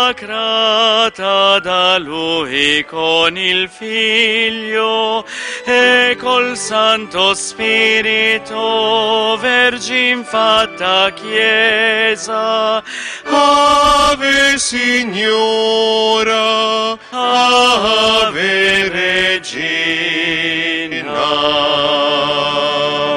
consacrata da Lui con il Figlio e col Santo Spirito, Vergine fatta Chiesa. Ave Signora, Ave Regina.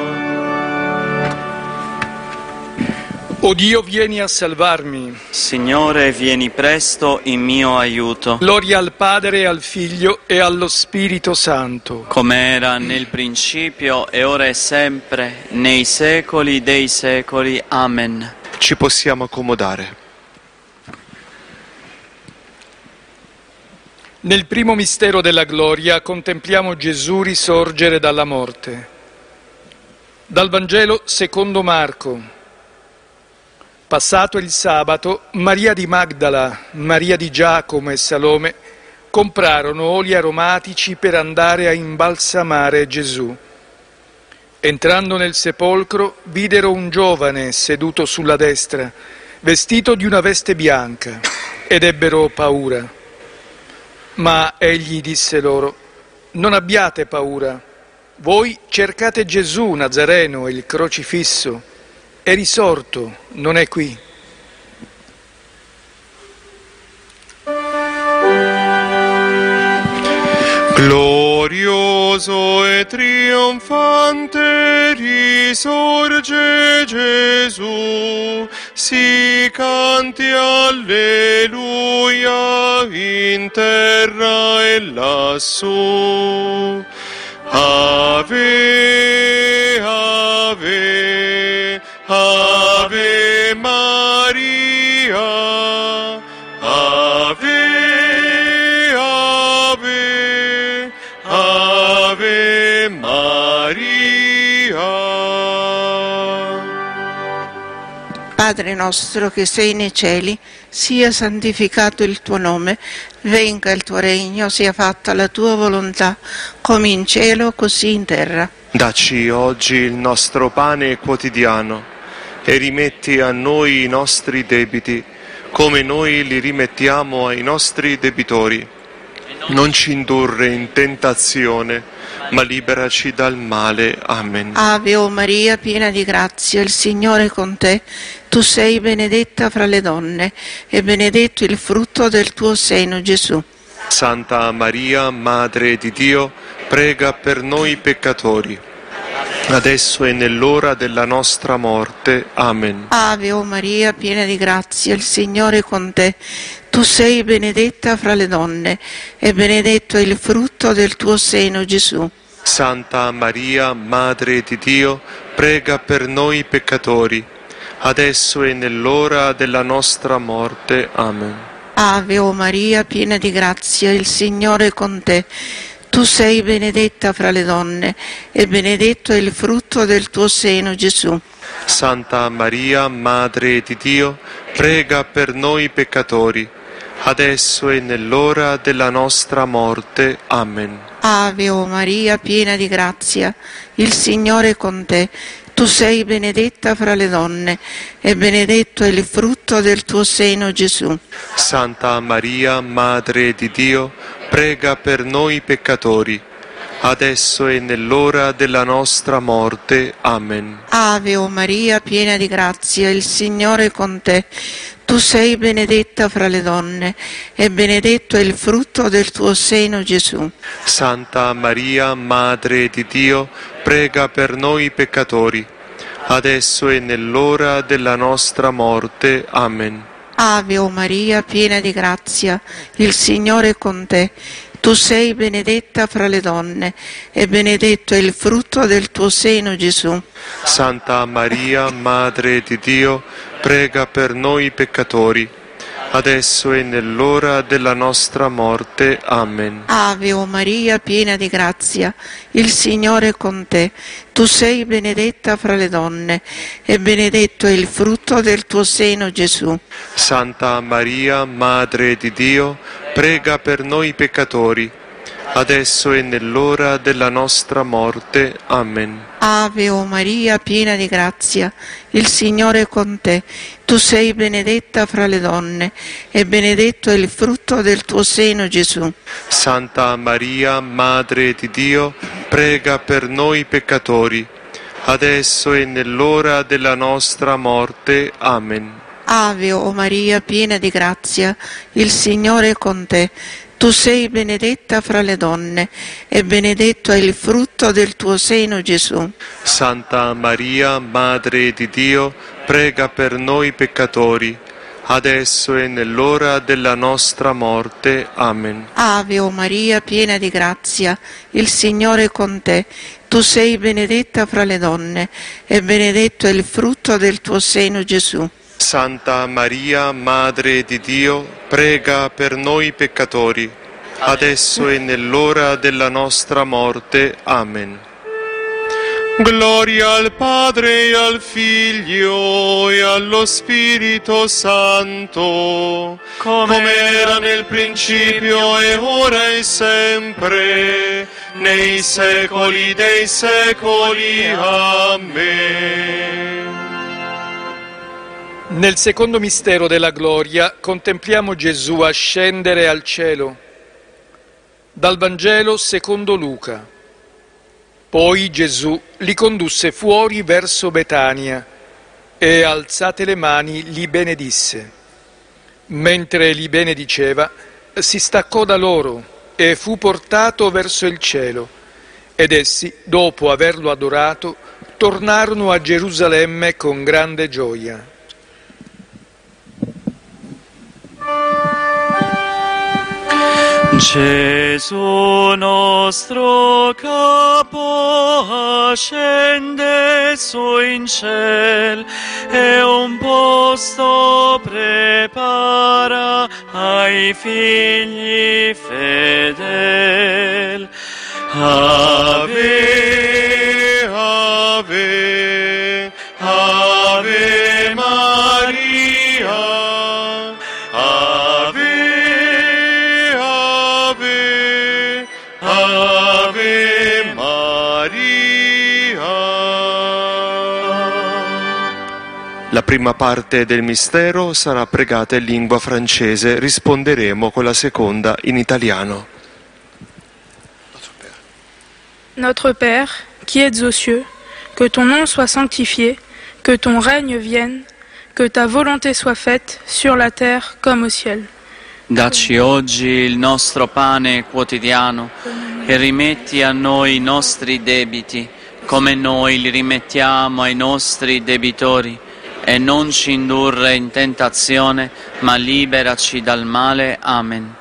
O Dio, vieni a salvarmi. Signore, vieni presto in mio aiuto. Gloria al Padre, al Figlio e allo Spirito Santo. Come era nel principio, e ora e sempre, nei secoli dei secoli. Amen. Ci possiamo accomodare. Nel primo mistero della gloria contempliamo Gesù risorgere dalla morte. Dal Vangelo secondo Marco. Passato il sabato, Maria di Magdala, Maria di Giacomo e Salome comprarono oli aromatici per andare a imbalsamare Gesù. Entrando nel sepolcro, videro un giovane seduto sulla destra, vestito di una veste bianca, ed ebbero paura. Ma egli disse loro: non abbiate paura, voi cercate Gesù Nazareno, il crocifisso. È risorto, non è qui. Glorioso e trionfante risorge Gesù, si canti alleluia in terra e lassù. Ave, ave, Ave Maria, Ave, Ave, Ave Maria. Padre nostro che sei nei cieli, sia santificato il tuo nome, venga il tuo regno, sia fatta la tua volontà, come in cielo così in terra. Dacci oggi il nostro pane quotidiano e rimetti a noi i nostri debiti, come noi li rimettiamo ai nostri debitori. Non ci indurre in tentazione, ma liberaci dal male. Amen. Ave o Maria, piena di grazia, il Signore è con te. Tu sei benedetta fra le donne, e benedetto il frutto del tuo seno, Gesù. Santa Maria, Madre di Dio, prega per noi peccatori, adesso e nell'ora della nostra morte. Amen. Ave o Maria, piena di grazia, il Signore è con te. Tu sei benedetta fra le donne, e benedetto è il frutto del tuo seno, Gesù. Santa Maria, Madre di Dio, prega per noi peccatori, adesso e nell'ora della nostra morte. Amen. Ave o Maria, piena di grazia, il Signore è con te. Tu sei benedetta fra le donne, e benedetto è il frutto del tuo seno, Gesù. Santa Maria, Madre di Dio, prega per noi peccatori, adesso e nell'ora della nostra morte. Amen. Ave o Maria, piena di grazia, il Signore è con te. Tu sei benedetta fra le donne, e benedetto è il frutto del tuo seno, Gesù. Santa Maria, Madre di Dio, prega per noi peccatori, adesso e nell'ora della nostra morte. Amen. Ave o Maria, piena di grazia, il Signore è con te. Tu sei benedetta fra le donne, e benedetto è il frutto del tuo seno, Gesù. Santa Maria, Madre di Dio, prega per noi peccatori, adesso e nell'ora della nostra morte. Amen. Ave o Maria, piena di grazia, il Signore è con te. Tu sei benedetta fra le donne, e benedetto è il frutto del tuo seno, Gesù. Santa Maria, Madre di Dio, prega per noi peccatori, adesso e nell'ora della nostra morte. Amen. Ave o Maria, piena di grazia, il Signore è con te. Tu sei benedetta fra le donne, e benedetto è il frutto del tuo seno, Gesù. Santa Maria, Madre di Dio, prega per noi peccatori, adesso e nell'ora della nostra morte. Amen. Ave o Maria, piena di grazia, il Signore è con te. Tu sei benedetta fra le donne e benedetto è il frutto del tuo seno, Gesù. Santa Maria, Madre di Dio, prega per noi peccatori, adesso e nell'ora della nostra morte. Amen. Ave o Maria, piena di grazia, il Signore è con te. Tu sei benedetta fra le donne e benedetto è il frutto del tuo seno, Gesù. Santa Maria, Madre di Dio, prega per noi peccatori, adesso e nell'ora della nostra morte. Amen. Ave o Maria, piena di grazia, il Signore è con te. Tu sei benedetta fra le donne e benedetto è il frutto del tuo seno, Gesù. Santa Maria, Madre di Dio, prega per noi peccatori, adesso e nell'ora della nostra morte. Amen. Gloria al Padre e al Figlio e allo Spirito Santo, come era nel principio e ora e sempre, nei secoli dei secoli. Amen. Nel secondo mistero della gloria contempliamo Gesù ascendere al cielo. Dal Vangelo secondo Luca. Poi Gesù li condusse fuori verso Betania e, alzate le mani, li benedisse. Mentre li benediceva, si staccò da loro e fu portato verso il cielo. Ed essi, dopo averlo adorato, tornarono a Gerusalemme con grande gioia. Gesù nostro capo ascende su in ciel e un posto prepara ai figli fedel. Ave, ave, ave Maria, ave, ave, ave Maria. La prima parte del mistero sarà pregata in lingua francese, risponderemo con la seconda in italiano. Notre Père, qui êtes aux cieux, que ton nom soit sanctifié, que ton règne vienne, que ta volonté soit faite sur la terre comme au ciel. Dacci oggi il nostro pane quotidiano e rimetti a noi i nostri debiti, come noi li rimettiamo ai nostri debitori, e non ci indurre in tentazione, ma liberaci dal male. Amen.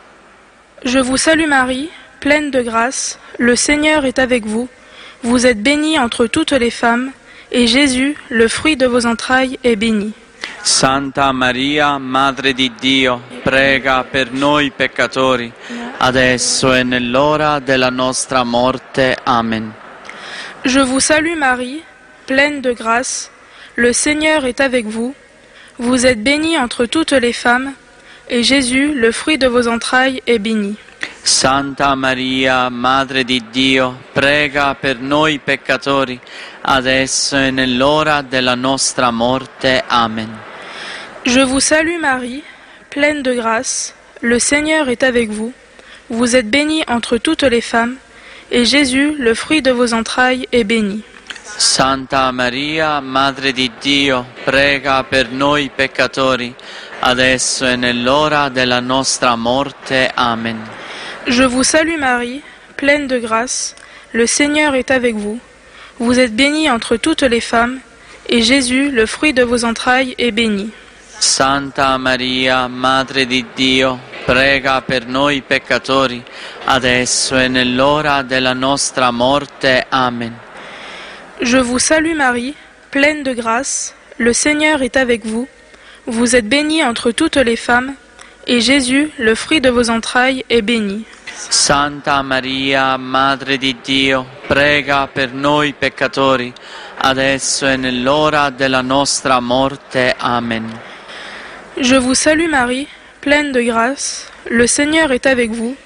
Je vous salue Marie, pleine de grâce, le Seigneur est avec vous. Vous êtes bénie entre toutes les femmes, et Jésus, le fruit de vos entrailles, est béni. Santa Maria, Madre di Dio, prega per noi peccatori, adesso e nell'ora della nostra morte. Amen. Je vous salue Marie, pleine de grâce, le Seigneur est avec vous. Vous êtes bénie entre toutes les femmes, et Jésus, le fruit de vos entrailles, est béni. Santa Maria, Madre di Dio, prega per noi peccatori, adesso e nell'ora della nostra morte. Amen. Je vous salue Marie, pleine de grâce, le Seigneur est avec vous. Vous êtes bénie entre toutes les femmes, et Jésus, le fruit de vos entrailles, est béni. Santa Maria, Madre di Dio, prega per noi peccatori, adesso e nell'ora della nostra morte. Amen. Je vous salue Marie, pleine de grâce, le Seigneur est avec vous. Vous êtes bénie entre toutes les femmes, et Jésus, le fruit de vos entrailles, est béni. Santa Maria, Madre di Dio, prega per noi peccatori, adesso e nell'ora della nostra morte. Amen. Je vous salue Marie, pleine de grâce, le Seigneur est avec vous. Vous êtes bénie entre toutes les femmes, et Jésus, le fruit de vos entrailles, est béni. Santa Maria, Madre di Dio, prega per noi peccatori, adesso e nell'ora della nostra morte. Amen. Je vous salue Marie, pleine de grâce, le Seigneur est avec vous.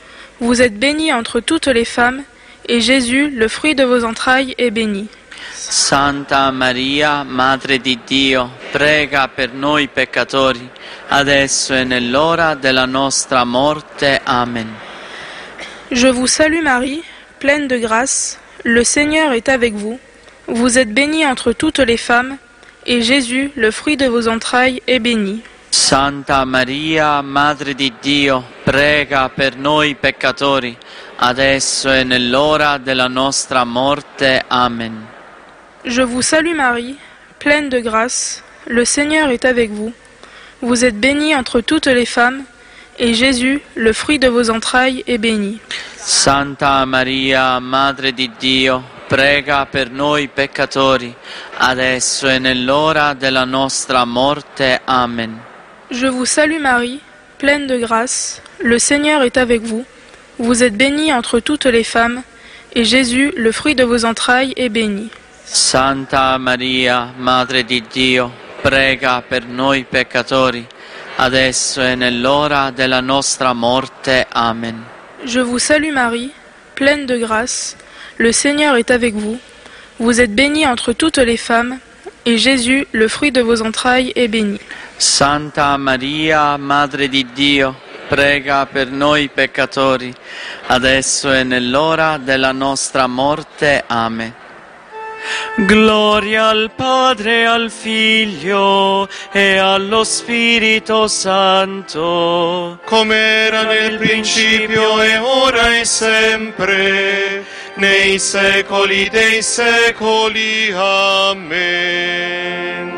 Vous êtes bénie entre toutes les femmes, et Jésus, le fruit de vos entrailles, est béni. Santa Maria, Madre di Dio, prega per noi peccatori, adesso e nell'ora della nostra morte. Amen. Je vous salue Marie, pleine de grâce, le Seigneur est avec vous. Vous êtes bénie entre toutes les femmes, et Jésus, le fruit de vos entrailles, est béni. Santa Maria, Madre di Dio, prega per noi peccatori, adesso e nell'ora della nostra morte. Amen. Je vous salue Marie, pleine de grâce, le Seigneur est avec vous. Vous êtes bénie entre toutes les femmes, et Jésus, le fruit de vos entrailles, est béni. Santa Maria, Madre di Dio, prega per noi peccatori, adesso e nell'ora della nostra morte. Amen. Je vous salue Marie, pleine de grâce, le Seigneur est avec vous. Vous êtes bénie entre toutes les femmes, et Jésus, le fruit de vos entrailles, est béni. Santa Maria, Madre di Dio, prega per noi peccatori, adesso e nell'ora della nostra morte. Amen. Je vous salue Marie, pleine de grâce, le Seigneur est avec vous. Vous êtes bénie entre toutes les femmes, et Jésus, le fruit de vos entrailles, est béni. Santa Maria, Madre di Dio, prega per noi peccatori, adesso e nell'ora della nostra morte. Amen. Gloria al Padre, al Figlio e allo Spirito Santo, come era nel principio e ora e sempre, nei secoli dei secoli. Amen.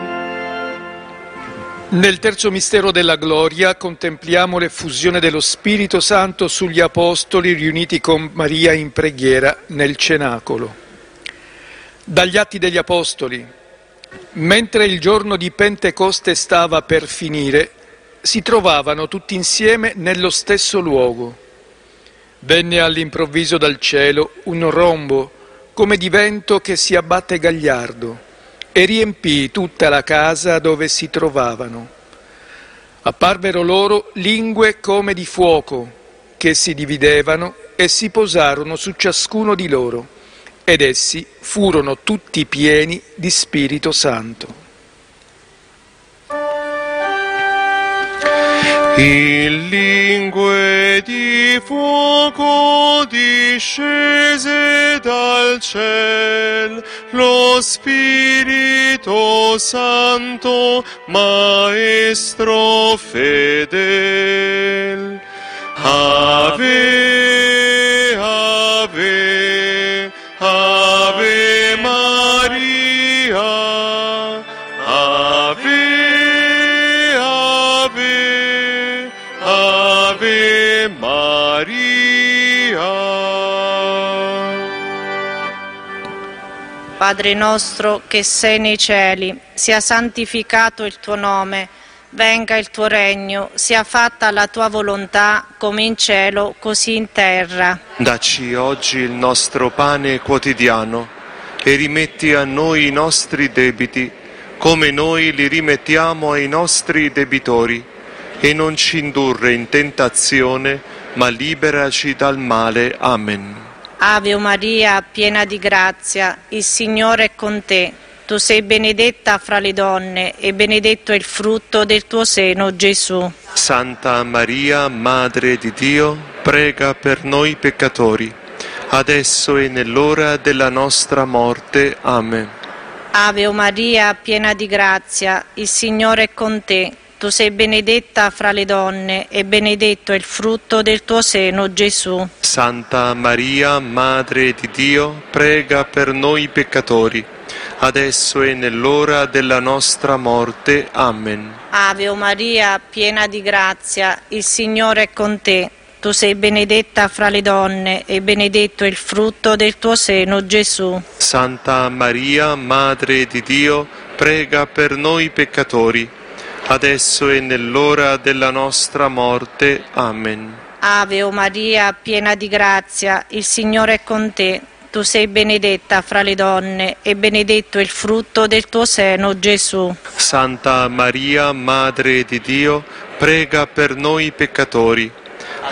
Nel terzo mistero della gloria contempliamo l'effusione dello Spirito Santo sugli Apostoli riuniti con Maria in preghiera nel cenacolo. Dagli Atti degli Apostoli. Mentre il giorno di Pentecoste stava per finire, si trovavano tutti insieme nello stesso luogo. Venne all'improvviso dal cielo un rombo, come di vento che si abbatte gagliardo, e riempì tutta la casa dove si trovavano. Apparvero loro lingue come di fuoco, che si dividevano e si posarono su ciascuno di loro, ed essi furono tutti pieni di Spirito Santo. In lingue di fuoco discese dal ciel lo Spirito Santo, Maestro fedel. Ave, ave, Ave Maria, Ave, Ave, Ave Maria. Padre nostro che sei nei cieli, sia santificato il tuo nome, venga il tuo regno, sia fatta la tua volontà come in cielo così in terra. Dacci oggi il nostro pane quotidiano e rimetti a noi i nostri debiti come noi li rimettiamo ai nostri debitori, e non ci indurre in tentazione ma liberaci dal male. Amen. Ave Maria, piena di grazia, il Signore è con te. Tu sei benedetta fra le donne e benedetto è il frutto del tuo seno, Gesù. Santa Maria, Madre di Dio, prega per noi peccatori, adesso e nell'ora della nostra morte. Amen. Ave Maria, piena di grazia, il Signore è con te. Tu sei benedetta fra le donne e benedetto è il frutto del tuo seno, Gesù. Santa Maria, Madre di Dio, prega per noi peccatori, adesso e nell'ora della nostra morte. Amen. Ave Maria, piena di grazia, il Signore è con te. Tu sei benedetta fra le donne e benedetto è il frutto del tuo seno, Gesù. Santa Maria, Madre di Dio, prega per noi peccatori, adesso e nell'ora della nostra morte. Amen. Ave Maria, piena di grazia, il Signore è con te. Tu sei benedetta fra le donne e benedetto è il frutto del tuo seno, Gesù. Santa Maria, Madre di Dio, prega per noi peccatori,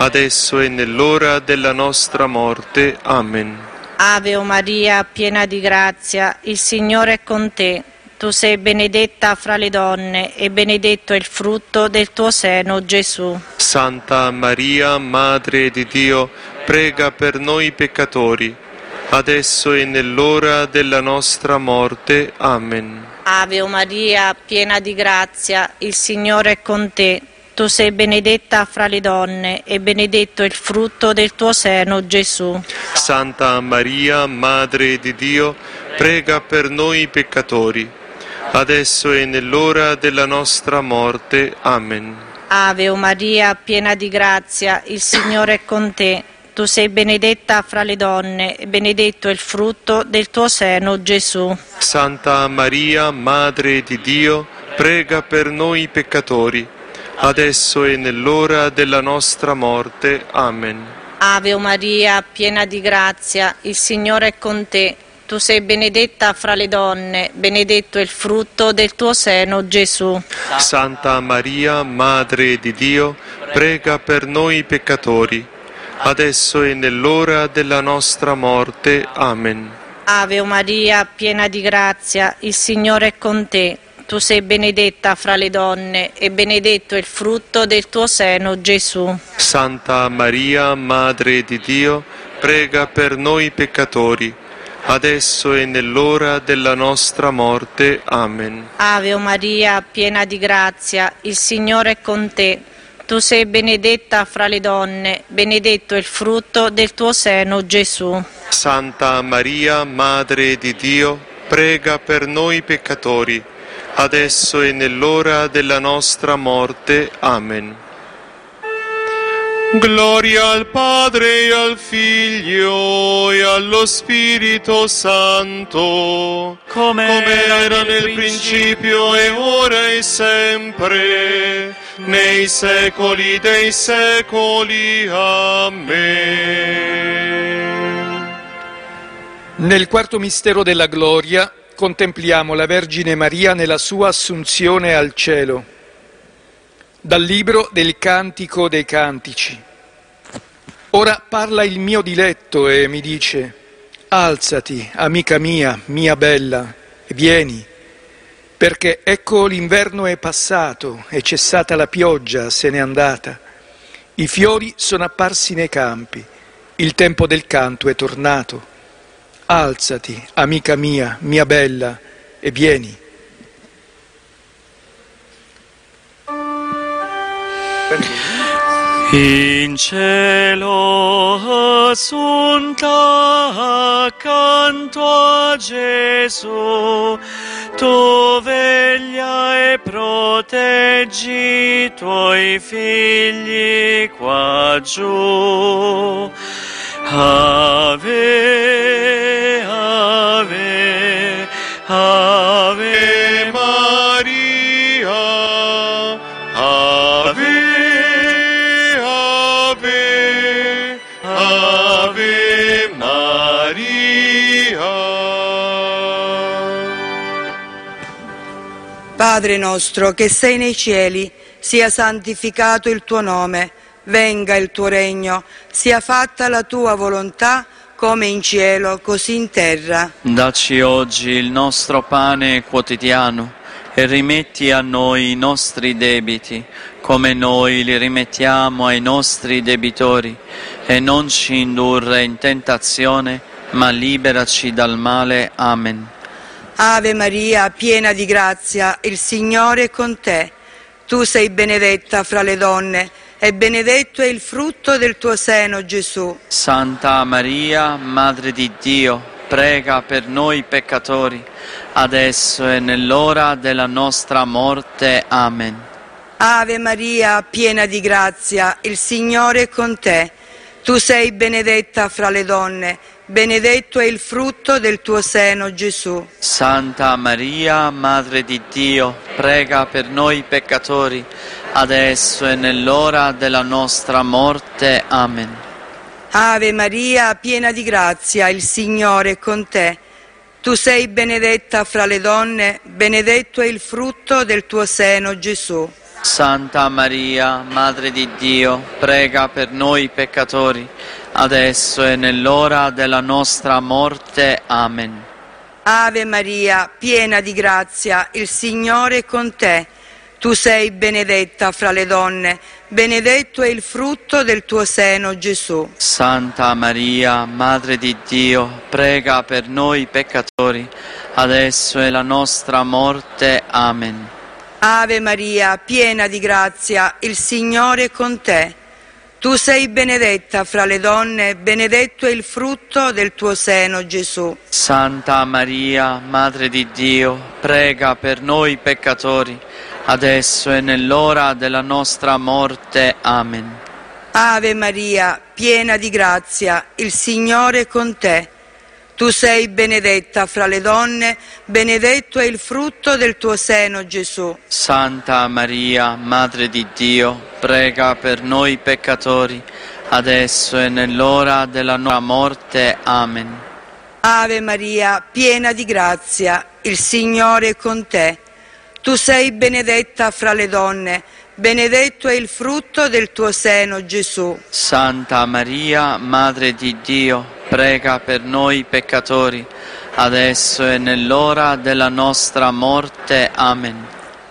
adesso e nell'ora della nostra morte. Amen. Ave o Maria, piena di grazia, il Signore è con te. Tu sei benedetta fra le donne e benedetto è il frutto del tuo seno, Gesù. Santa Maria, Madre di Dio, prega per noi peccatori, adesso e nell'ora della nostra morte. Amen. Ave o Maria, piena di grazia, il Signore è con te. Tu sei benedetta fra le donne e benedetto è il frutto del tuo seno, Gesù. Santa Maria, Madre di Dio, prega per noi peccatori, adesso e nell'ora della nostra morte. Amen. Ave o Maria, piena di grazia, il Signore è con te. Tu sei benedetta fra le donne e benedetto è il frutto del tuo seno, Gesù. Santa Maria, Madre di Dio, prega per noi peccatori, adesso e nell'ora della nostra morte. Amen. Ave o Maria, piena di grazia, il Signore è con te. Tu sei benedetta fra le donne, benedetto è il frutto del tuo seno, Gesù. Santa Maria, Madre di Dio, prega per noi peccatori, adesso e nell'ora della nostra morte. Amen. Ave o Maria, piena di grazia, il Signore è con te. Tu sei benedetta fra le donne e benedetto è il frutto del tuo seno, Gesù. Santa Maria, Madre di Dio, prega per noi peccatori, adesso e nell'ora della nostra morte. Amen. Ave o Maria, piena di grazia, il Signore è con te. Tu sei benedetta fra le donne, benedetto è il frutto del tuo seno, Gesù. Santa Maria, Madre di Dio, prega per noi peccatori, adesso e nell'ora della nostra morte. Amen. Gloria al Padre e al Figlio e allo Spirito Santo, come era nel principio e ora e sempre, nei secoli dei secoli. Amen. Nel quarto mistero della gloria contempliamo la Vergine Maria nella sua assunzione al cielo. Dal libro del Cantico dei Cantici. Ora parla il mio diletto e mi dice: alzati, amica mia, mia bella, e vieni, perché ecco l'inverno è passato, è cessata la pioggia, se n'è andata, i fiori sono apparsi nei campi, il tempo del canto è tornato. Alzati, amica mia, mia bella, e vieni. In cielo assunta accanto a Gesù, tu veglia e proteggi i tuoi figli qua giù. Ave, ave, ave Maria, ave, ave, ave Maria. Padre nostro che sei nei cieli, sia santificato il tuo nome, venga il tuo regno, sia fatta la tua volontà, come in cielo, così in terra. Dacci oggi il nostro pane quotidiano e rimetti a noi i nostri debiti, come noi li rimettiamo ai nostri debitori, e non ci indurre in tentazione, ma liberaci dal male. Amen. Ave Maria, piena di grazia, il Signore è con te. Tu sei benedetta fra le donne, e benedetto è il frutto del tuo seno, Gesù. Santa Maria, Madre di Dio, prega per noi peccatori, adesso e nell'ora della nostra morte. Amen. Ave Maria, piena di grazia, il Signore è con te. Tu sei benedetta fra le donne, benedetto è il frutto del tuo seno, Gesù. Santa Maria, Madre di Dio, prega per noi peccatori, adesso e nell'ora della nostra morte. Amen. Ave Maria, piena di grazia, il Signore è con te. Tu sei benedetta fra le donne, benedetto è il frutto del tuo seno, Gesù. Santa Maria, Madre di Dio, prega per noi peccatori, adesso e nell'ora della nostra morte. Amen. Ave Maria, piena di grazia, il Signore è con te. Tu sei benedetta fra le donne, benedetto è il frutto del tuo seno, Gesù. Santa Maria, Madre di Dio, prega per noi peccatori, adesso è la nostra morte. Amen. Ave Maria, piena di grazia, il Signore è con te. Tu sei benedetta fra le donne, benedetto è il frutto del tuo seno, Gesù. Santa Maria, Madre di Dio, prega per noi peccatori, adesso e nell'ora della nostra morte. Amen. Ave Maria, piena di grazia, il Signore è con te. Tu sei benedetta fra le donne, benedetto è il frutto del tuo seno, Gesù. Santa Maria, Madre di Dio, prega per noi peccatori, adesso e nell'ora della nostra morte. Amen. Ave Maria, piena di grazia, il Signore è con te. Tu sei benedetta fra le donne, benedetto è il frutto del tuo seno, Gesù. Santa Maria, Madre di Dio, prega per noi peccatori, adesso e nell'ora della nostra morte. Amen.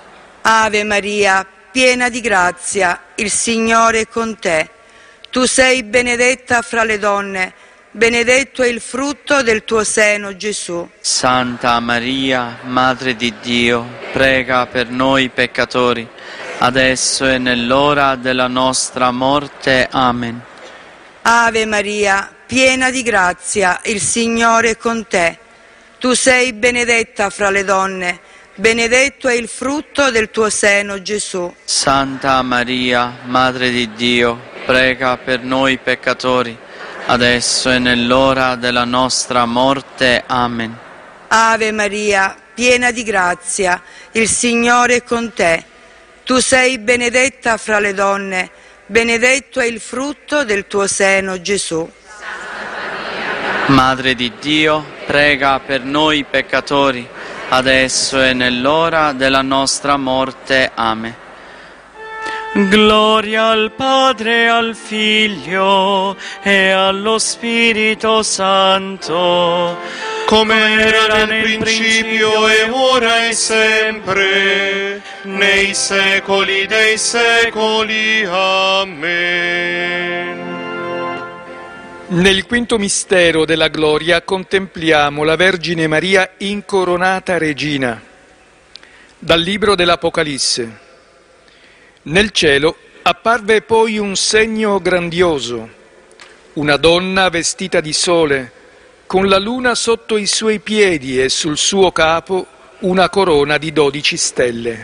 Ave Maria, piena di grazia, il Signore è con te. Tu sei benedetta fra le donne, benedetto è il frutto del tuo seno, Gesù. Santa Maria, Madre di Dio, prega per noi peccatori, adesso e nell'ora della nostra morte. Amen. Ave Maria, piena di grazia, il Signore è con te. Tu sei benedetta fra le donne, benedetto è il frutto del tuo seno, Gesù. Santa Maria, Madre di Dio, prega per noi peccatori, adesso e nell'ora della nostra morte. Amen. Ave Maria, piena di grazia, il Signore è con te. Tu sei benedetta fra le donne, benedetto è il frutto del tuo seno, Gesù. Madre di Dio, prega per noi peccatori, adesso e nell'ora della nostra morte. Amen. Gloria al Padre, al Figlio e allo Spirito Santo, come era nel principio e ora e sempre, nei secoli dei secoli. Amen. Nel quinto mistero della gloria contempliamo la Vergine Maria incoronata regina. Dal libro dell'Apocalisse. Nel cielo apparve poi un segno grandioso, una donna vestita di sole, con la luna sotto i suoi piedi e sul suo capo una corona di 12 stelle.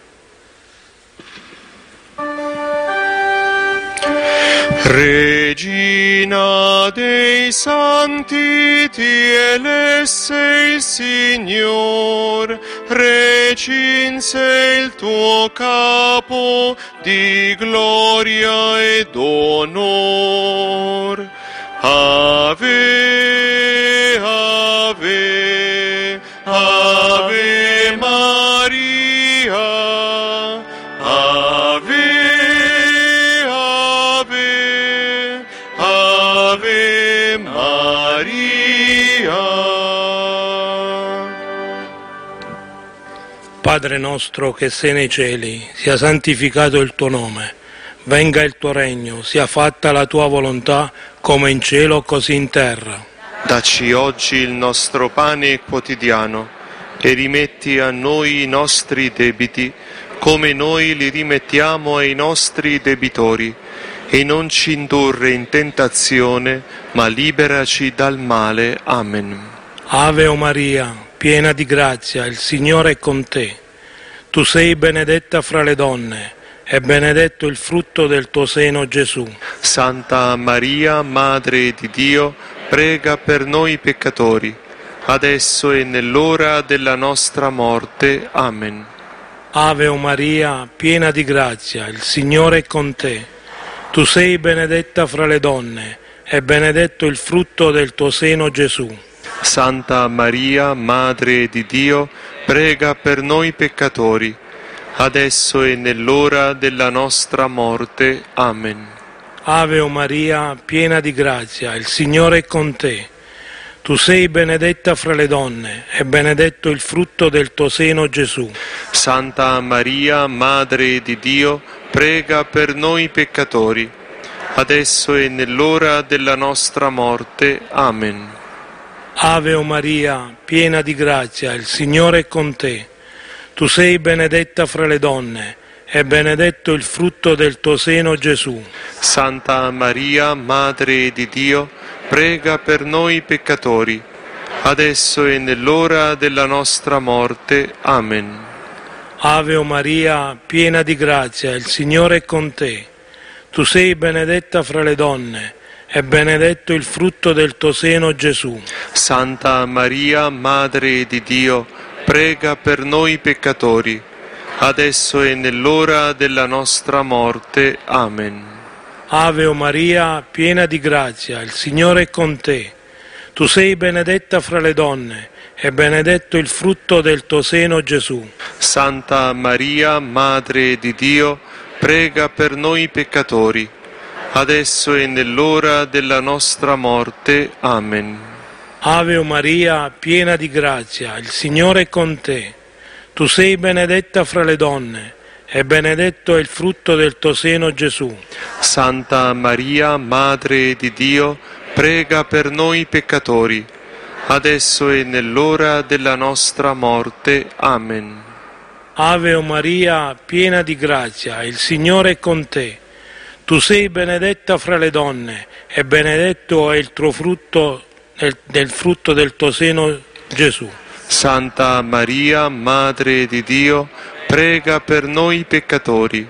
Regina dei santi, ti elesse il Signor, recinse il tuo capo di gloria ed onor. Ave, ave, ave Maria, ave, ave, ave Maria. Padre nostro che sei nei cieli, sia santificato il tuo nome. Venga il tuo regno, sia fatta la tua volontà, come in cielo così in terra. Dacci oggi il nostro pane quotidiano e rimetti a noi i nostri debiti, come noi li rimettiamo ai nostri debitori. E non ci indurre in tentazione, ma liberaci dal male. Amen. Ave o Maria, piena di grazia, il Signore è con te. Tu sei benedetta fra le donne, e benedetto il frutto del tuo seno, Gesù. Santa Maria, Madre di Dio, prega per noi peccatori, adesso e nell'ora della nostra morte. Amen. Ave o Maria, piena di grazia, il Signore è con te. Tu sei benedetta fra le donne, e benedetto il frutto del tuo seno, Gesù. Santa Maria, Madre di Dio, prega per noi peccatori, adesso e nell'ora della nostra morte. Amen. Ave o Maria, piena di grazia, il Signore è con te. Tu sei benedetta fra le donne, e benedetto il frutto del tuo seno, Gesù. Santa Maria, Madre di Dio, prega per noi peccatori, adesso e nell'ora della nostra morte. Amen. Ave o Maria, piena di grazia, il Signore è con te. Tu sei benedetta fra le donne, e benedetto il frutto del tuo seno, Gesù. Santa Maria, Madre di Dio, prega per noi peccatori, adesso e nell'ora della nostra morte. Amen. Ave o Maria, piena di grazia, il Signore è con te. Tu sei benedetta fra le donne, e benedetto il frutto del tuo seno, Gesù. Santa Maria, Madre di Dio, prega per noi peccatori, adesso e nell'ora della nostra morte. Amen. Ave o Maria, piena di grazia, il Signore è con te. Tu sei benedetta fra le donne, e benedetto il frutto del tuo seno, Gesù. Santa Maria, Madre di Dio, prega per noi peccatori, adesso e nell'ora della nostra morte. Amen. Ave o Maria, piena di grazia, il Signore è con te. Tu sei benedetta fra le donne, e benedetto è il frutto del tuo seno, Gesù. Santa Maria, Madre di Dio, prega per noi peccatori, adesso e nell'ora della nostra morte. Amen. Ave o Maria, piena di grazia, il Signore è con te. Tu sei benedetta fra le donne, e benedetto è il tuo frutto del frutto del tuo seno, Gesù. Santa Maria, Madre di Dio, prega per noi peccatori,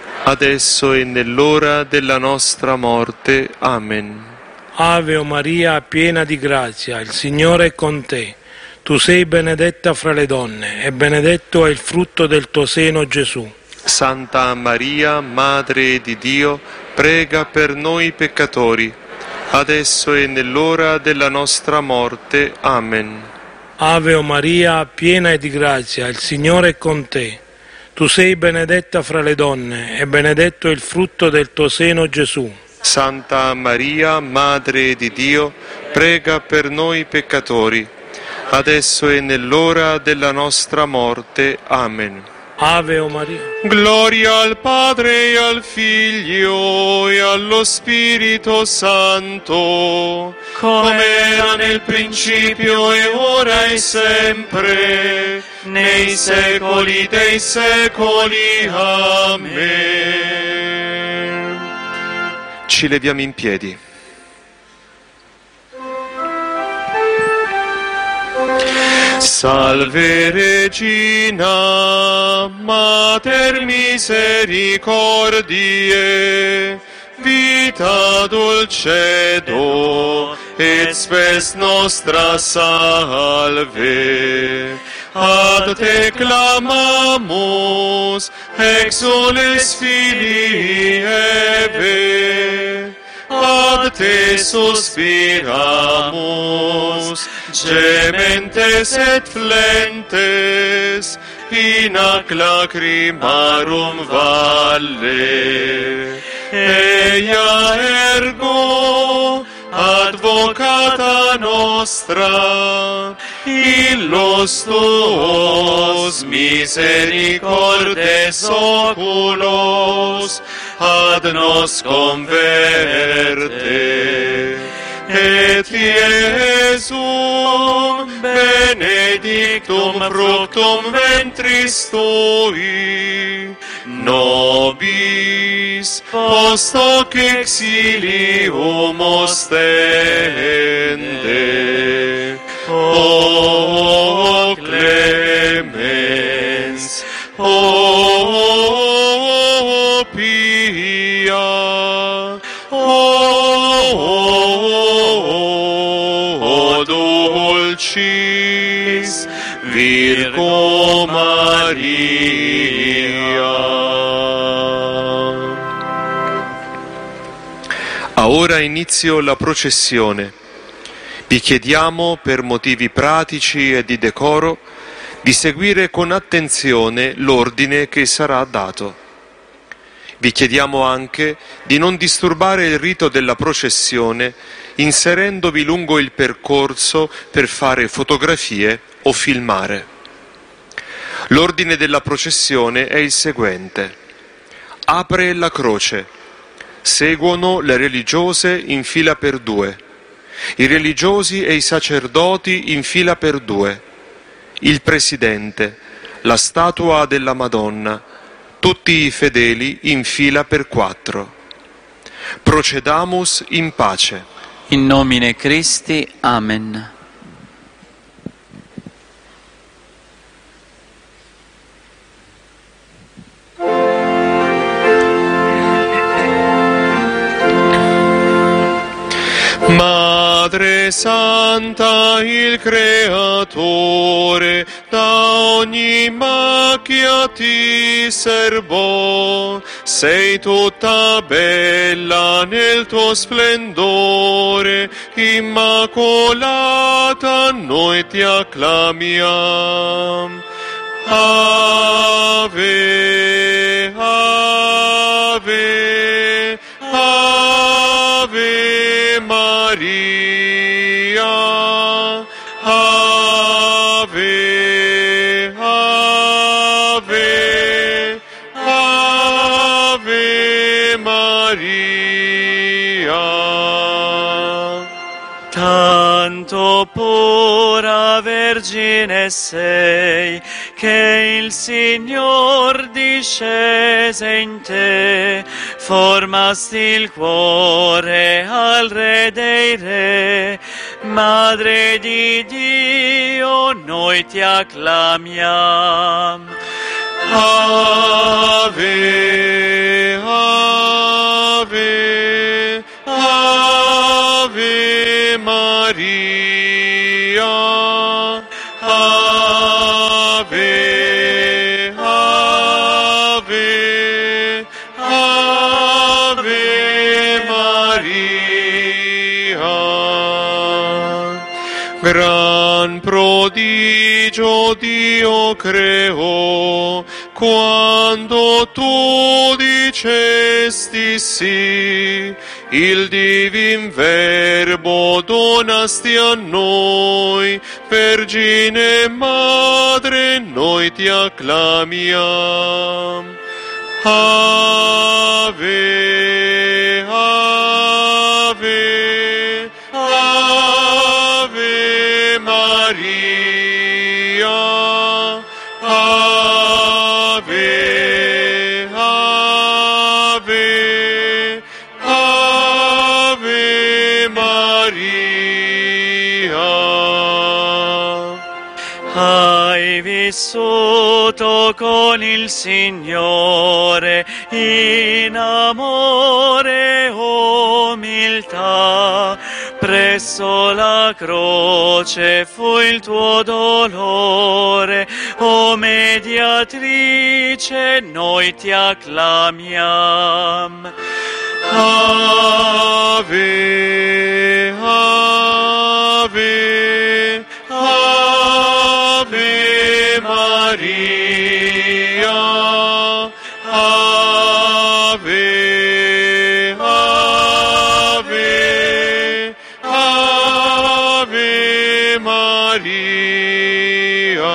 adesso e nell'ora della nostra morte. Amen. Ave o Maria, piena di grazia, il Signore è con te. Tu sei benedetta fra le donne, e benedetto è il frutto del tuo seno, Gesù. Santa Maria, Madre di Dio, prega per noi peccatori, adesso e nell'ora della nostra morte. Amen. Ave o Maria, piena di grazia, il Signore è con te. Tu sei benedetta fra le donne, e benedetto è il frutto del tuo seno, Gesù. Santa Maria, Madre di Dio, prega per noi peccatori, adesso e nell'ora della nostra morte. Amen. Ave o Maria. Gloria al Padre e al Figlio e allo Spirito Santo, come era nel principio e ora e sempre, nei secoli dei secoli. Amen. Ci leviamo in piedi. Salve Regina, Mater misericordiae, vita dulcedo, et spes nostra salve. Ad te clamamus, exules filii Eve, ad te suspiramus, gementes et flentes, in ac lacrimarum valle. Eia ergo, advocata nostra, illos tuos misericordes oculos ad nos converte. Et Iesum benedictum fructum ventris tui, nobis post hoc exilium ostende. O clemens, o pia, o dulcis Virgo Maria. Ha ora inizio la processione. Vi chiediamo, per motivi pratici e di decoro, di seguire con attenzione l'ordine che sarà dato. Vi chiediamo anche di non disturbare il rito della processione inserendovi lungo il percorso per fare fotografie o filmare. L'ordine della processione è il seguente. Apre la croce. Seguono le religiose in fila per due, i religiosi e i sacerdoti in fila per due, il presidente, la statua della Madonna, tutti i fedeli in fila per quattro. Procedamus in pace. In nomine Christi. Amen. Madre Santa, il Creatore, da ogni macchia ti serbò, sei tutta bella nel tuo splendore, immacolata noi ti acclamiamo. Ave, Ave, Ave Maria, Ave, Ave, Ave Maria. Tanto pura Vergine sei, che il Signor discese in te, formasti il cuore al Re dei Re, Madre di Dio, noi ti acclamiamo. Ave, Ave, Ave Maria, Ave, Ave, Ave Maria. Gran prodigio Dio creò, quando tu dicesti sì, il divin Verbo donasti a noi, Vergine Madre, noi ti acclamiamo. Ave, Ave, Ave Maria, Ave, Ave, Ave Maria. Hai vissuto con il Signore in amore e umiltà, presso la croce fu il tuo dolore, o mediatrice noi ti acclamiamo. Ave, Ave, Ave Maria, Ave, Ave, Ave Maria.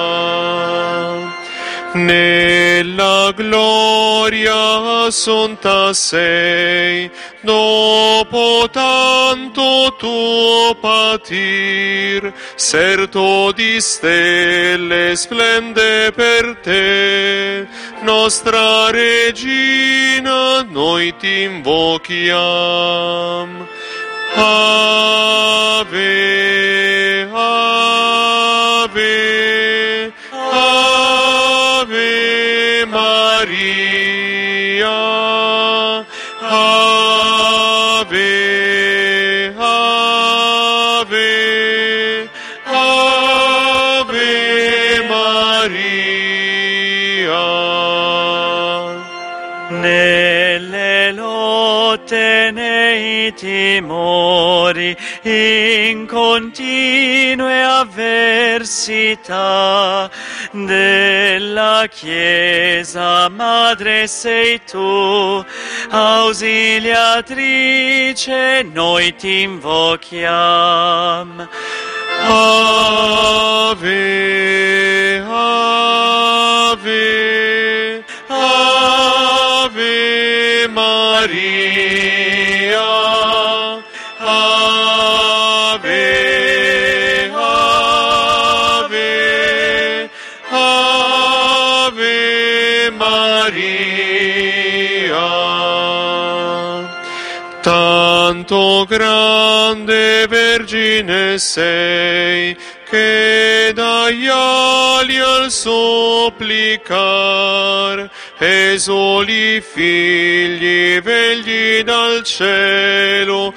Nella gloria assunta sei, dopo tanto tuo patir, serto di stelle splende per te, nostra Regina, noi ti invochiamo. Ave, Ave, Ave Maria, Ave, Ave, Ave Maria. Nelle lotte, nei dei timori, in continue avversità della Chiesa madre sei tu, ausiliatrice noi ti invochiam. Ave, Ave, Ave Maria, Ave, Ave, Ave Maria. Tanto grande Vergine sei, che dagli ali al supplicar esuli figli vegli dal cielo,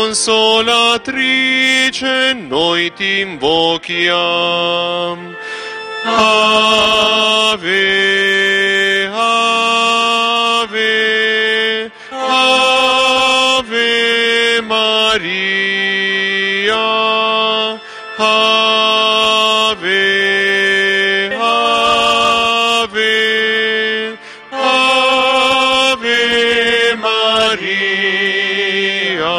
consolatrice noi ti invochiam. Ave, Ave, Ave Maria, Ave, Ave, Ave Maria.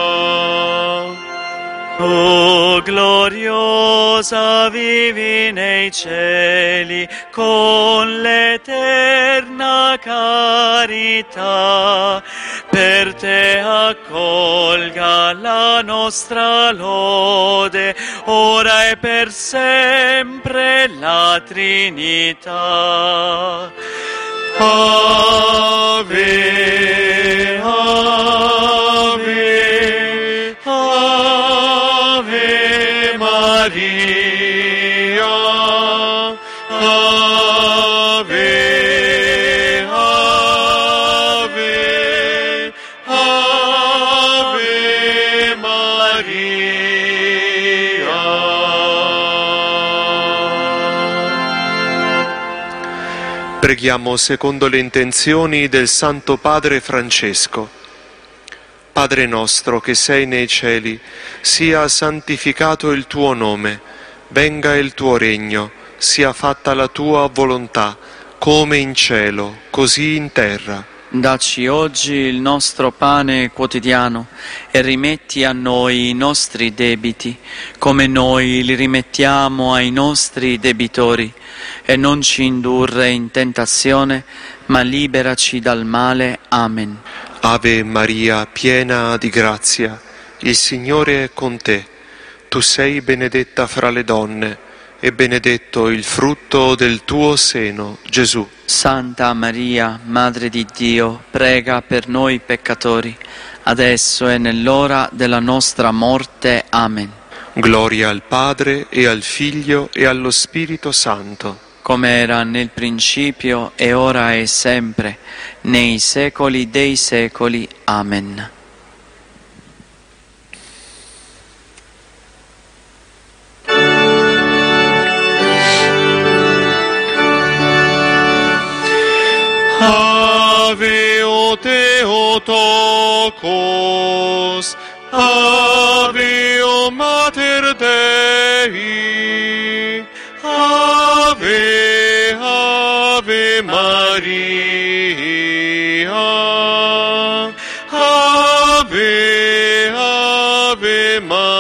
Tu gloriosa vivi nei cieli con l'eterna carità, per te accolga la nostra lode, ora e per sempre la Trinità. Ave, Ave, Ave Maria, Ave, Ave, Ave Maria. Preghiamo secondo le intenzioni del Santo Padre Francesco. Padre nostro che sei nei cieli, sia santificato il tuo nome, venga il tuo regno, sia fatta la tua volontà, come in cielo, così in terra. Dacci oggi il nostro pane quotidiano e rimetti a noi i nostri debiti, come noi li rimettiamo ai nostri debitori, e non ci indurre in tentazione, ma liberaci dal male. Amen. Ave Maria, piena di grazia, il Signore è con te. Tu sei benedetta fra le donne, e benedetto il frutto del tuo seno, Gesù. Santa Maria, Madre di Dio, prega per noi peccatori, adesso e nell'ora della nostra morte. Amen. Gloria al Padre, e al Figlio, e allo Spirito Santo. Come era nel principio, e ora e sempre, nei secoli dei secoli. Amen. Ave o Theotokos, Ave o Mater Dei, Ave, Ave Maria, Ave, Ave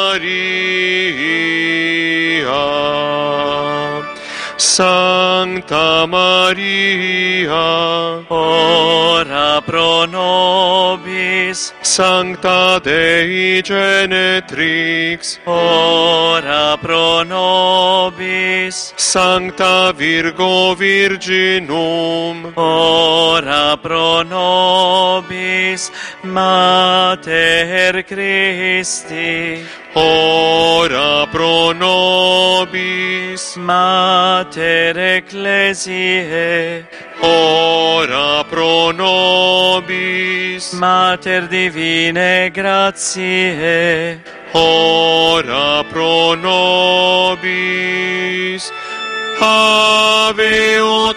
Maria. Sancta Maria, ora pro nobis. Sancta Dei Genetrix, ora pro nobis. Sancta Virgo Virginum, ora pro nobis. Mater Christi, ora pro nobis. Mater Ecclesiae, ora pro nobis. Mater Divine Gratiae, ora pro nobis. Ave o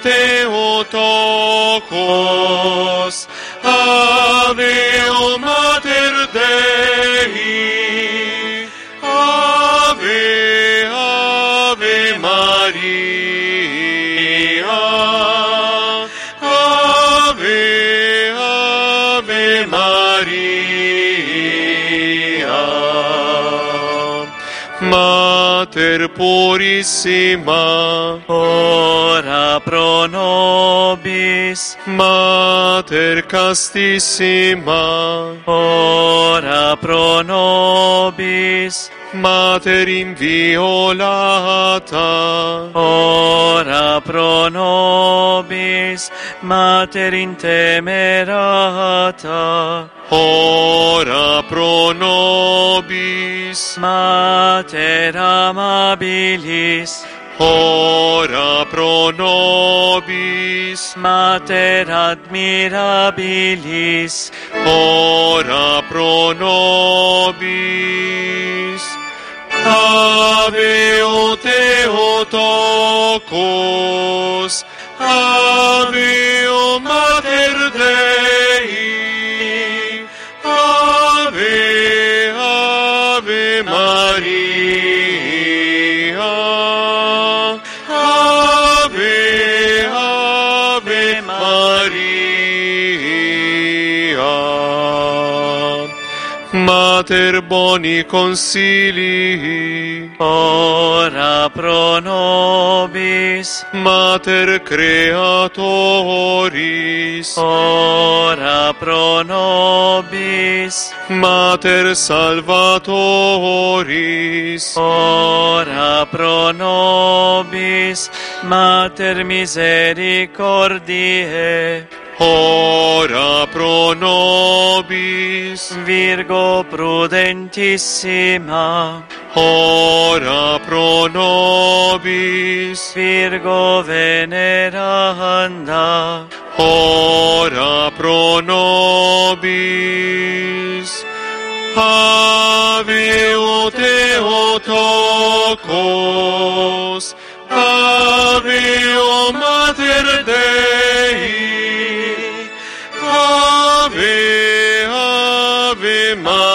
Theotokos, Ave o Mater Dei, Mater purissima, ora pro nobis, Mater castissima, ora pro nobis, Mater inviolata, ora pro nobis, Mater intemerata, ora pro nobis, Mater amabilis, ora pro nobis, Mater admirabilis, ora pro nobis. Ave o Theotokos, Ave o Mater Dei, Ave, Ave Maria, Ave, Ave Maria. Mater boni consilii, ora pro nobis, Mater creatoris, ora pro nobis, Mater salvatoris, ora pro nobis, Mater misericordiae, ora pro nobis, Virgo prudentissima, ora pro nobis, Virgo veneranda, ora pro nobis. Ave o Theotokos, Ave o Mater Dei, Ave, Ave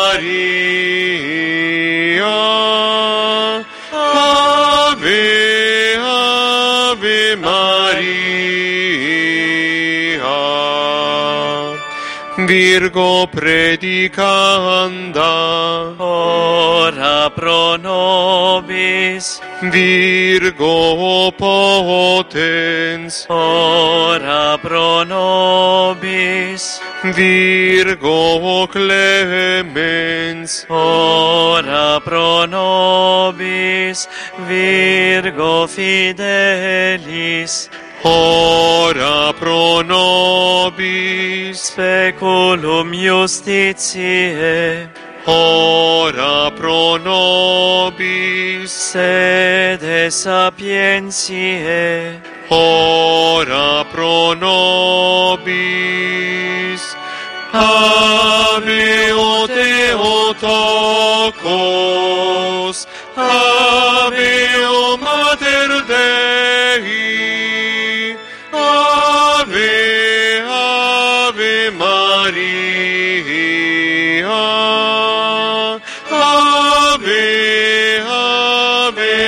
Maria, Ave, Ave Maria. Virgo predicanda, ora pro nobis, Virgo potens, ora pro nobis, Virgo clemens, ora pro nobis, Virgo fidelis, ora pro nobis, speculum justitiae, ora pro nobis, sede sapientiae, ora pro nobis. Ave o Theotokos, Ave o Mater Dei, Ave, Ave Maria, Ave, Ave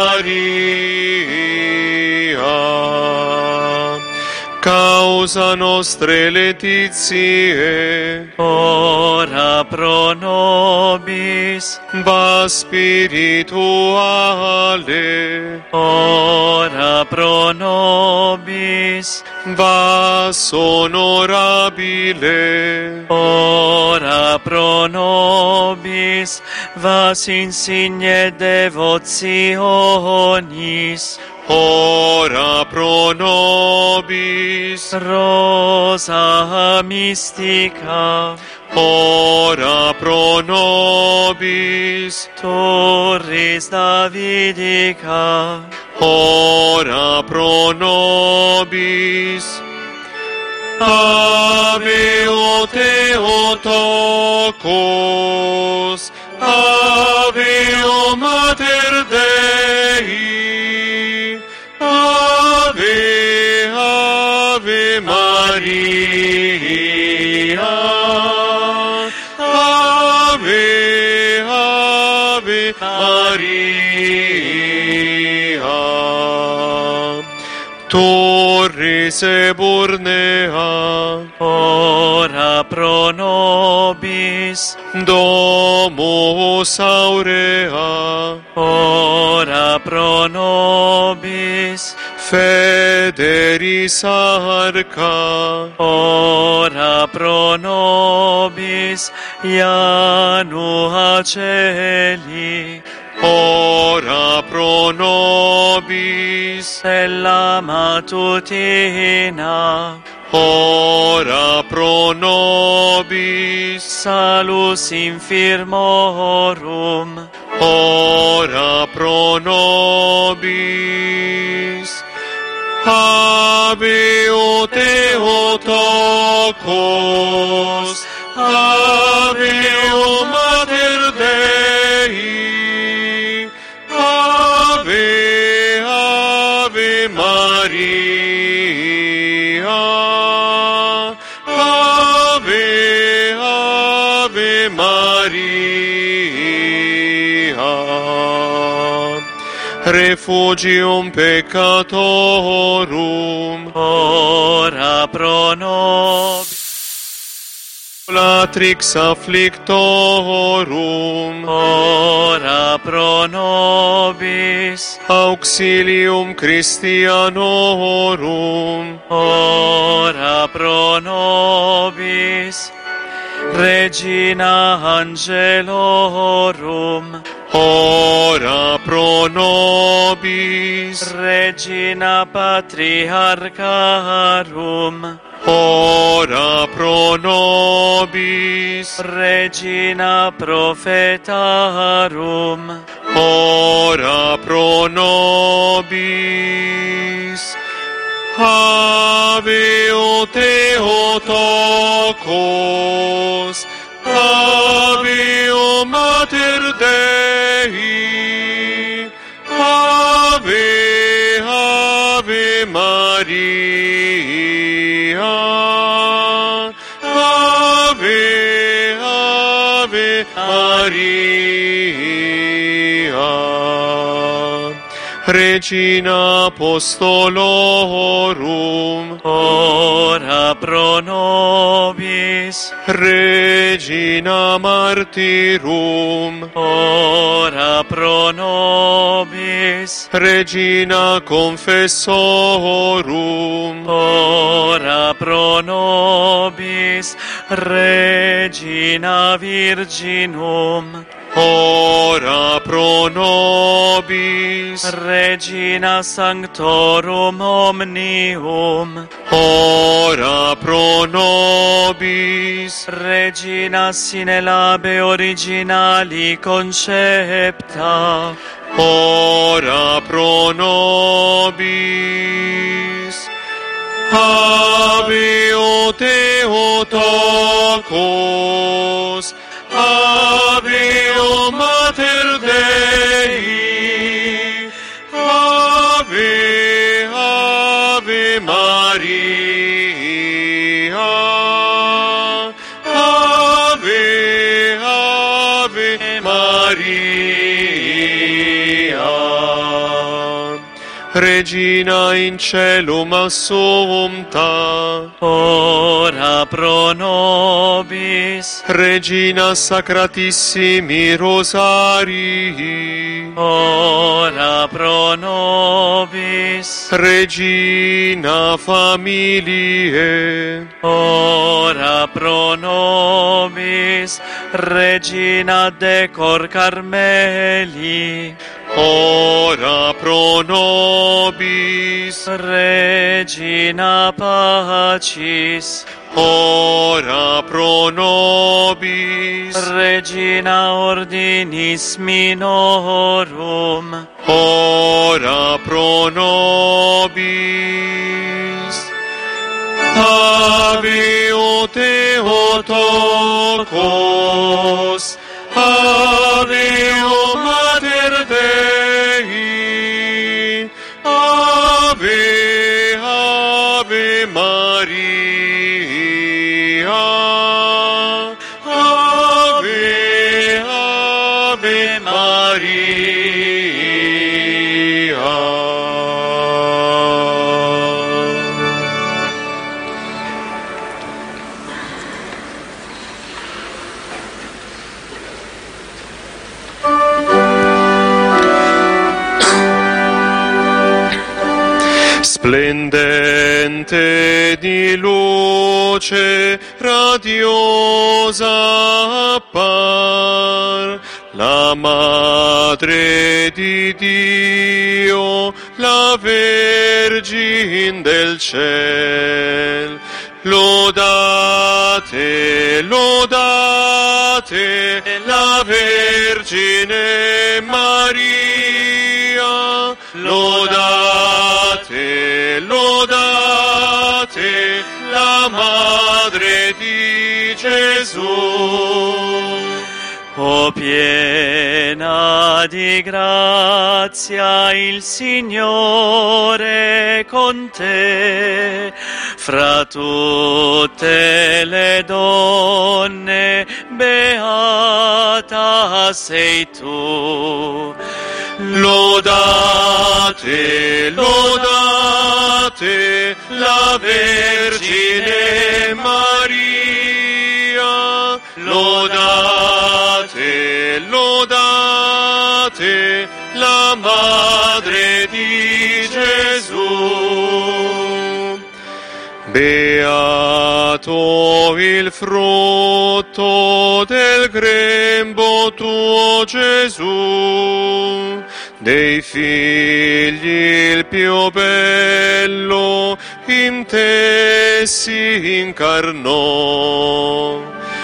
Maria. Causa nostre laetitiae, ora pro nobis, va spirituale, ora pro nobis, va onorabile, ora pro nobis, vas insigne devotionis, ora pro nobis, rosa mystica, ora pro nobis, turris Davidica, ora pro nobis. Ave o Theotokos, Ave o Mater Dei, Ave, Ave Maria, Ave, Ave Maria. Turris eburnea, ora pro nobis, Domus aurea, ora pro nobis, Federis arca, ora pro nobis, Ianua Celi, ora pro nobis, stella matutina, ora pro nobis, salus infirmorum, ora pro nobis. Habeot Theotokos, Habeot Mater Dei, Ave, Ave Maria, Ave, Ave Maria. Refugium peccatorum, ora pro nobis, Latrix afflictorum, ora pro nobis, Auxilium Christianorum, ora pro nobis, Regina Angelorum, ora pro nobis, Regina Patriarcharum, ora pro nobis, Regina Prophetarum, ora pro nobis. Habeot Theotokos, Habeot Mater Dei, Ave, Ave Maria, Ave, Ave Maria. Regina Apostolorum, ora pro nobis, Regina Martyrum, ora pro nobis, Regina Confessorum, ora pro nobis, Regina Virginum, ora pro nobis, Regina Sanctorum Omnium, ora pro nobis, Regina sine labe originali concepta, ora pro nobis. Habeot Theotokos, Habeot Mater Dei, Ave, Ave Maria, Ave, Ave Maria. Regina in celum assumpta, ora pro nobis, Regina Sacratissimi Rosarii, ora pro nobis, Regina Familiae, ora pro nobis, Regina Decor Carmeli, ora pro nobis, Regina Pacis, ora pro nobis, Regina Ordinis Minorum, ora pro nobis. Habeot Theotokos, Habeot Mater Dei, Ave, Ave Maria, Ave, Ave Maria. splendente di luce radiosa appar, la Madre di Dio, la Vergine del ciel. Lodate, lodate la Vergine Maria, lodate, lodate la Madre di Gesù. O piena di grazia, il Signore è con te, fra tutte le donne beata sei tu. Lodate, lodate la Vergine Maria, lodate, lodate la Madre di Gesù. Beato il frutto del grembo tuo Gesù, dei figli il più bello in te si incarnò.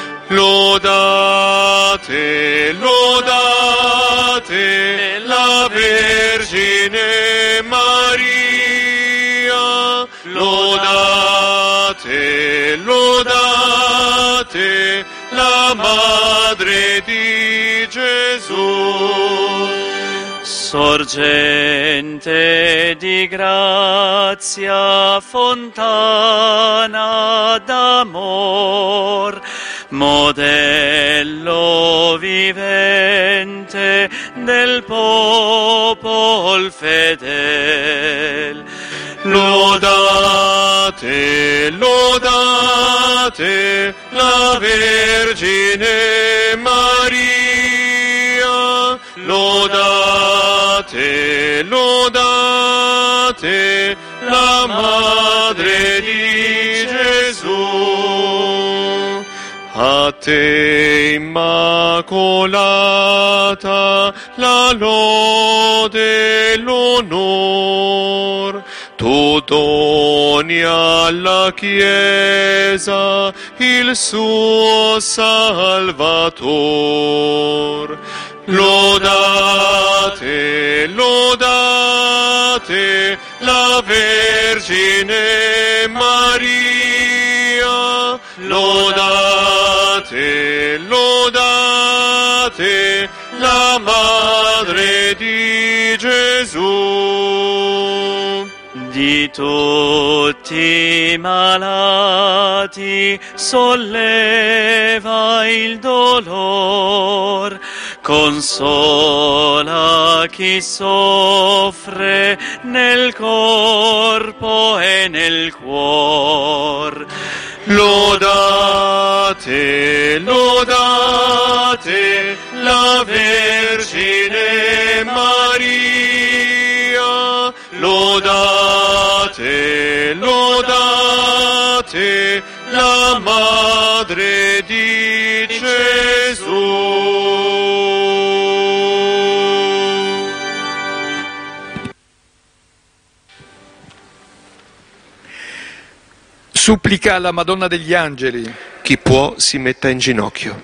Lodate, lodate la Vergine Maria, lodate, lodate la Madre di Gesù. Sorgente di grazia, fontana d'amor, modello vivente del popol fedel. Lodate, lodate la Vergine Maria, lodate, lodate la Madre di Gesù. A te Immacolata la lode e l'onor, tu doni alla Chiesa il suo Salvator. Lodate, lodate la Vergine Maria, lodate, lodate la Madre di Gesù. Di tutti i malati solleva il dolor, consola chi soffre nel corpo e nel cuor. Lodate, lodate la Vergine Maria, lodate, lodate la Madre di Gesù. Supplica alla Madonna degli Angeli. Chi può si metta in ginocchio.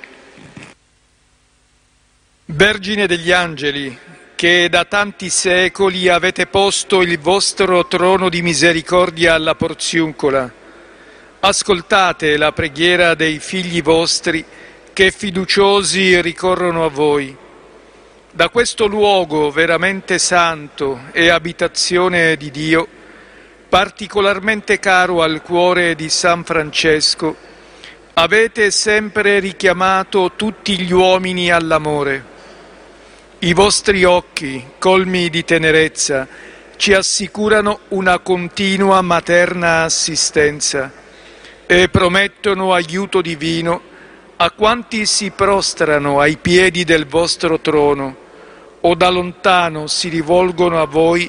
Vergine degli Angeli, che da tanti secoli avete posto il vostro trono di misericordia alla Porziuncola, ascoltate la preghiera dei figli vostri che fiduciosi ricorrono a voi. Da questo luogo veramente santo e abitazione di Dio, particolarmente caro al cuore di San Francesco, avete sempre richiamato tutti gli uomini all'amore. I vostri occhi, colmi di tenerezza, ci assicurano una continua materna assistenza e promettono aiuto divino a quanti si prostrano ai piedi del vostro trono o da lontano si rivolgono a voi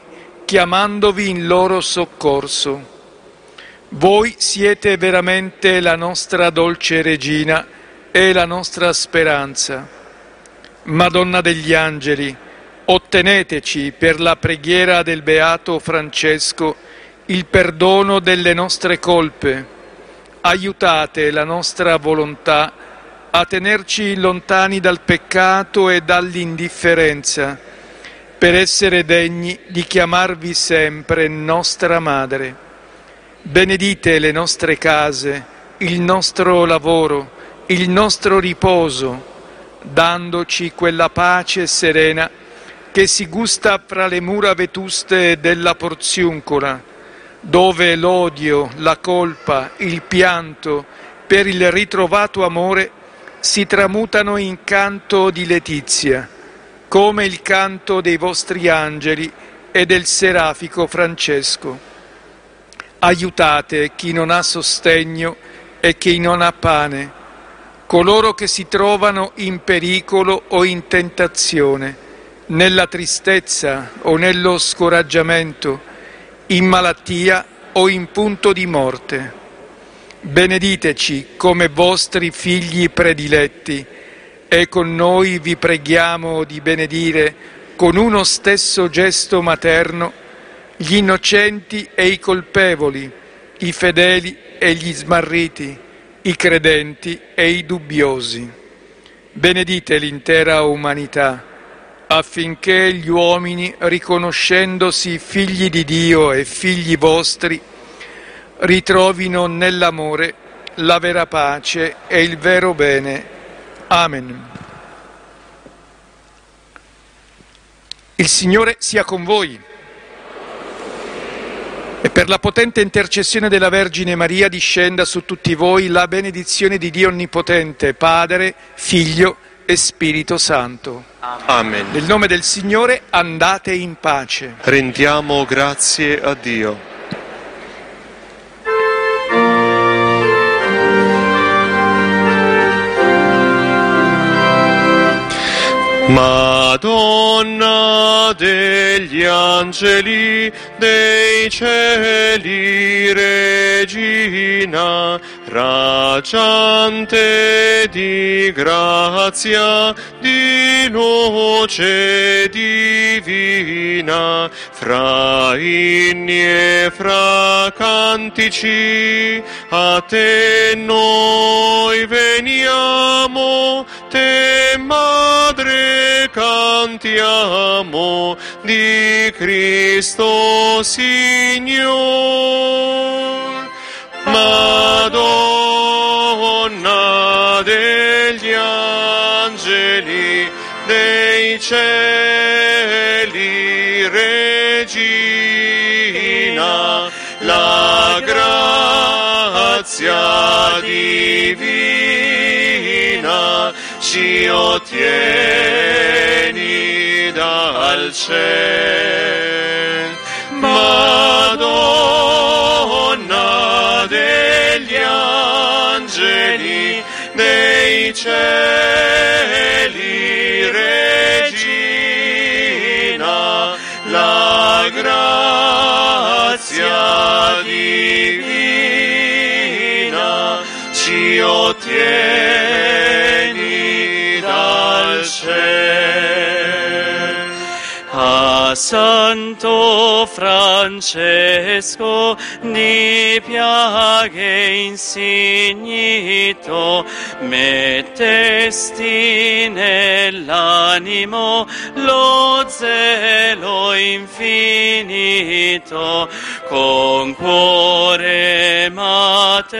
chiamandovi in loro soccorso. Voi siete veramente la nostra dolce regina e la nostra speranza. Madonna degli angeli, otteneteci per la preghiera del beato Francesco il perdono delle nostre colpe. Aiutate la nostra volontà a tenerci lontani dal peccato e dall'indifferenza, per essere degni di chiamarvi sempre nostra Madre. Benedite le nostre case, il nostro lavoro, il nostro riposo, dandoci quella pace serena che si gusta fra le mura vetuste della Porziuncola, dove l'odio, la colpa, il pianto per il ritrovato amore si tramutano in canto di letizia, come il canto dei vostri angeli e del serafico Francesco. Aiutate chi non ha sostegno e chi non ha pane, coloro che si trovano in pericolo o in tentazione, nella tristezza o nello scoraggiamento, in malattia o in punto di morte. Benediteci come vostri figli prediletti e con noi vi preghiamo di benedire con uno stesso gesto materno gli innocenti e i colpevoli, i fedeli e gli smarriti, i credenti e i dubbiosi. Benedite l'intera umanità, affinché gli uomini, riconoscendosi figli di Dio e figli vostri, ritrovino nell'amore la vera pace e il vero bene. Amen. Il Signore sia con voi. E per la potente intercessione della Vergine Maria discenda su tutti voi la benedizione di Dio Onnipotente, Padre, Figlio e Spirito Santo. Amen. Nel nome del Signore andate in pace. Rendiamo grazie a Dio. Madonna degli angeli, dei cieli, Regina, raggiante di grazia, di luce divina, fra inni e fra cantici, a te noi veniamo, te Madre cantiamo, di Cristo Signor. Madonna degli angeli, dei cieli, Regina, la grazia divina ci ottieni dal cielo. Madonna degli angeli, dei cieli, Regina, la grazia divina ci ottieni dal cielo. A Santo Francesco di piaghe insignito, mettesti nell'animo lo zelo infinito, con cuore materno